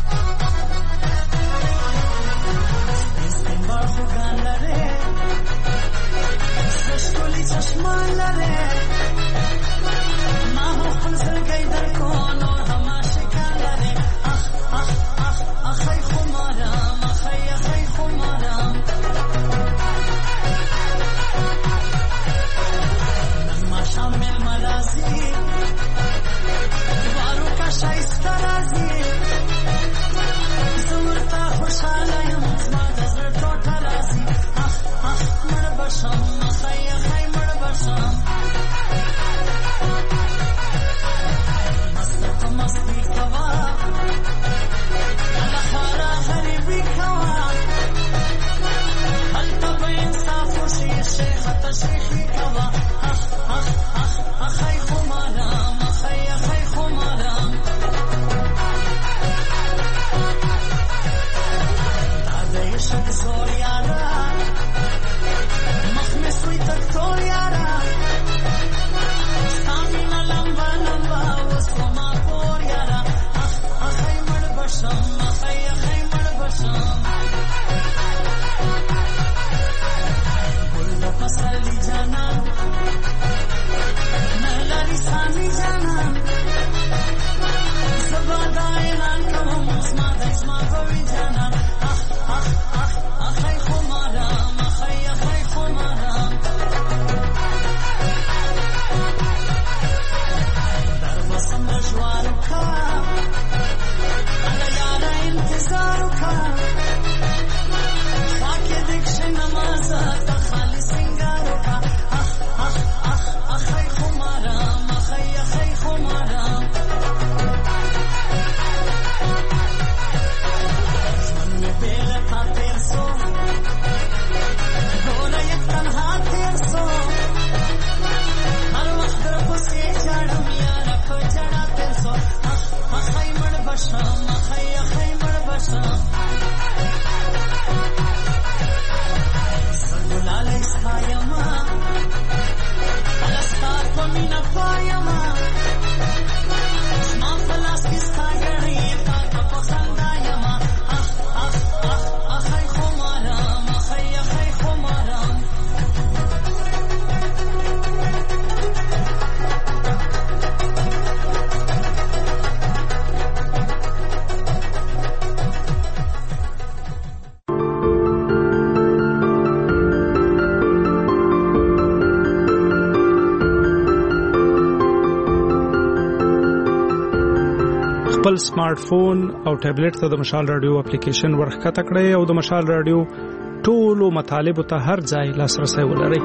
خپل سمارټ فون او ټابلیټ ته د مشال رادیو اپلیکیشن ورخته کړئ او د مشال رادیو ټولو مطالب ته هر ځای لاسرسي ولرئ.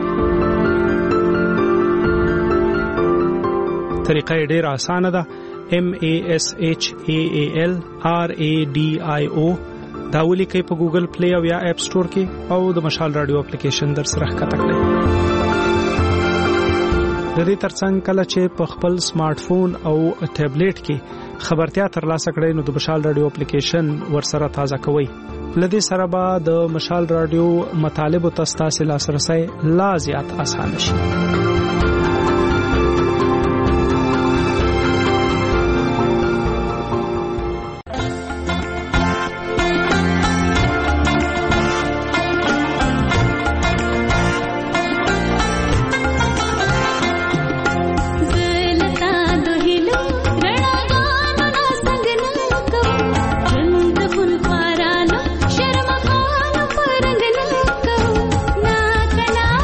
طریقه ډېره اسانه ده. MASHAALRADIO دا ولیکئ په ګوګل پلی او یا اپ سٹور کې او د مشال رادیو اپلیکیشن در سره ښکته کړئ. د دې ترڅنګ کله چې په خپل سمارټ فون او ټابلیټ کې خبرتیا ترلاسه کړئ نو د مشال رادیو اپلیکیشن ورسره تازه کوئ. لدې سره به د مشال رادیو مطالب او تاسو لاسرسي لا زیات اسانه شي. Na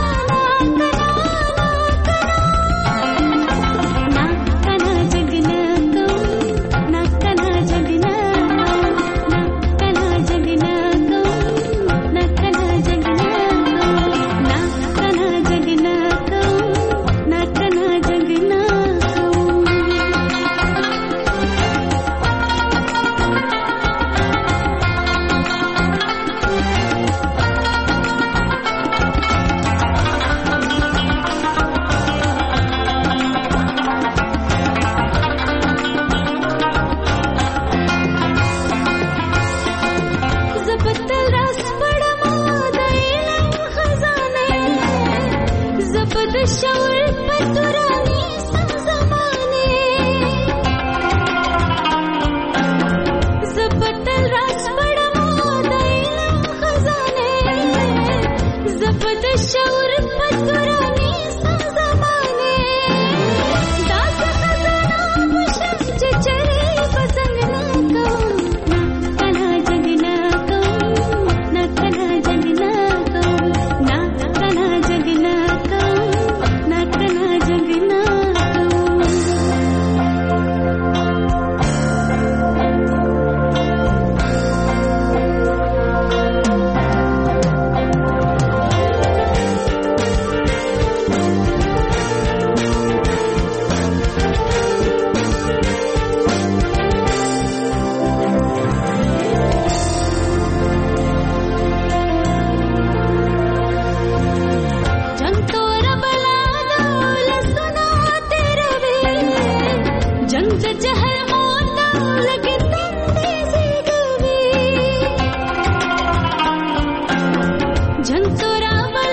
झंसोरा